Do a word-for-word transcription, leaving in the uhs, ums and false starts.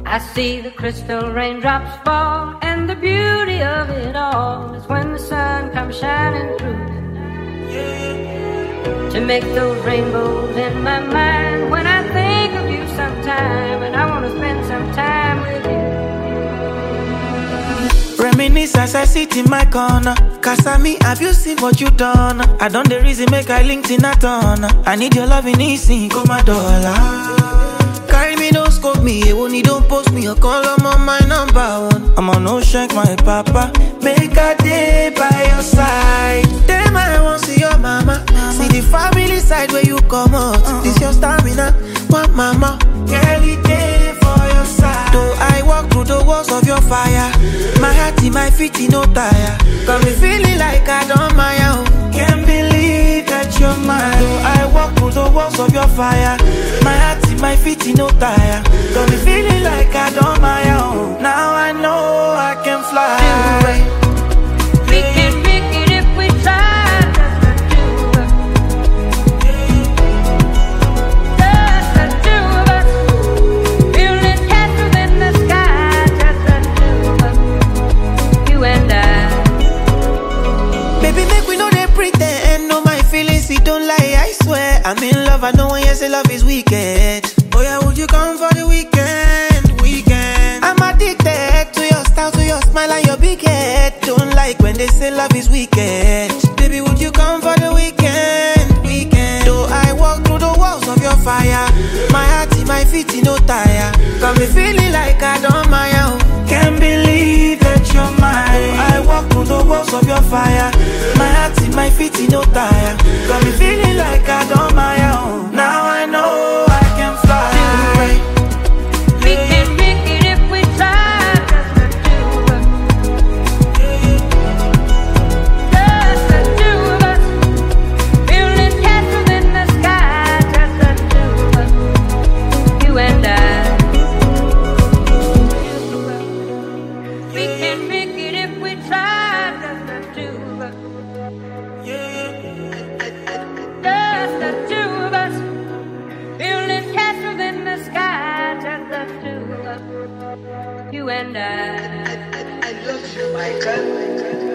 I see the crystal raindrops fall, and the beauty of it all is when the sun comes shining through to make those rainbows in my mind. When I think of you sometime, and I want to spend some time with you. Reminisce as I sit in my corner. Kasami, have you seen what you done? I done the reason make I linked in a ton. I need your love in easy, come my dollar. Carry me, don't scope me, you only don't post me. You call I'm on my number one. I'm on no shank, my papa. Make a day by your side. Then I won't see your mama. See the family side where you come out. This your stamina, one mama. Girl, it day for your side. Though I walk through the walls of your fire, my heart in my feet in no tire. Got me feeling like I don't mind. Can't believe that you're mine. Though I walk through the walls of your fire, my heart in my feet in no tire. Got me feeling like I don't mind. Now I know I can fly. We can make it if we try. Just the two of us. Building castles in the sky. Just the two of us. You and I. Baby, make we know they pretend. Know my feelings, it don't lie, I swear. I'm in love, I know when you say love is wicked. Oh yeah, would you come for the weekend, weekend? I'm addicted to your style, to your smile and your big head. Don't like when they say love is wicked. Baby, would you come for the weekend, weekend? Though I walk through the walls of your fire, my heart in my feet in no tire. Got me feeling like I don't mind. Can't believe that you're mine. I walk through the walls of your fire, my heart in my feet in no tire. Got me feeling like I don't mind. Now I know I can fly. We can make it if we try. Just the two of us. Just the two of us. Building castles in the sky. Just the two of us. You and I. We can make it if we try. Just the two of us. Just the two of us. Building castles in the sky. Just the two of us. You and I. I love you, my God.